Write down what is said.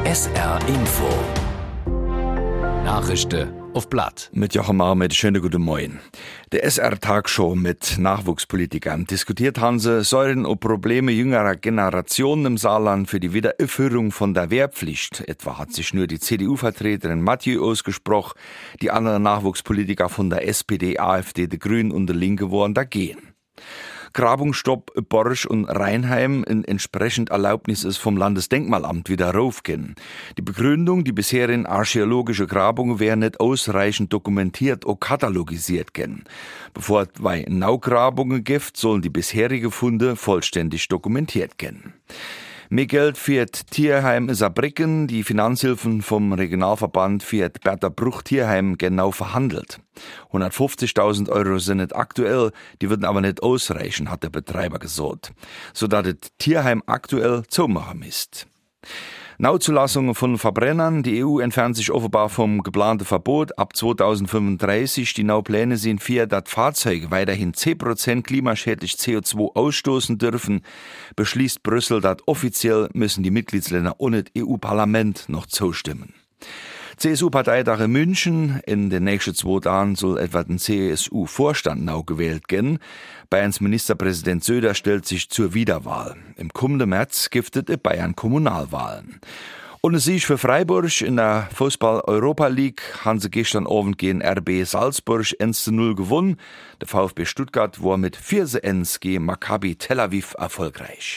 SR Info. Nachrichten auf Blatt. Mit Joachim Ahmed, schönen guten Morgen. Der SR-Tagshow mit Nachwuchspolitikern diskutiert Hanse Säulen und Probleme jüngerer Generationen im Saarland für die Wiederaufführung von der Wehrpflicht. Etwa hat sich nur die CDU-Vertreterin Mathieu ausgesprochen, die anderen Nachwuchspolitiker von der SPD, AfD, die Grünen und der Linke wollen dagegen. Grabungsstopp Borsch und Rheinheim in entsprechend Erlaubnis ist vom Landesdenkmalamt wieder raufgehen. Die Begründung, die bisherigen archäologische Grabungen wären nicht ausreichend dokumentiert und katalogisiert gehen. Bevor es bei Naugrabungen gibt, sollen die bisherigen Funde vollständig dokumentiert gehen. Mehr Geld für das Tierheim Saarbrücken, die Finanzhilfen vom Regionalverband für das Bertha Bruch Tierheim genau verhandelt. 150.000 Euro sind nicht aktuell, die würden aber nicht ausreichen, hat der Betreiber gesagt, sodass das Tierheim aktuell zumachen ist. Nauzulassungen von Verbrennern. Die EU entfernt sich offenbar vom geplanten Verbot ab 2035. Die Naupläne sind für, dass Fahrzeuge weiterhin 10% klimaschädlich CO2 ausstoßen dürfen. Beschließt Brüssel, dass offiziell müssen die Mitgliedsländer ohne das EU-Parlament noch zustimmen. CSU-Parteitag in München. In den nächsten 2 Jahren soll etwa ein CSU-Vorstand neu gewählt werden. Bayerns Ministerpräsident Söder stellt sich zur Wiederwahl. Im kommenden März giftet Bayern Kommunalwahlen. Und ein Sieg für Freiburg in der Fußball-Europa League. Haben sie gestern Abend gegen RB Salzburg 1:0 gewonnen. Der VfB Stuttgart war mit 4:1 gegen Maccabi Tel Aviv erfolgreich.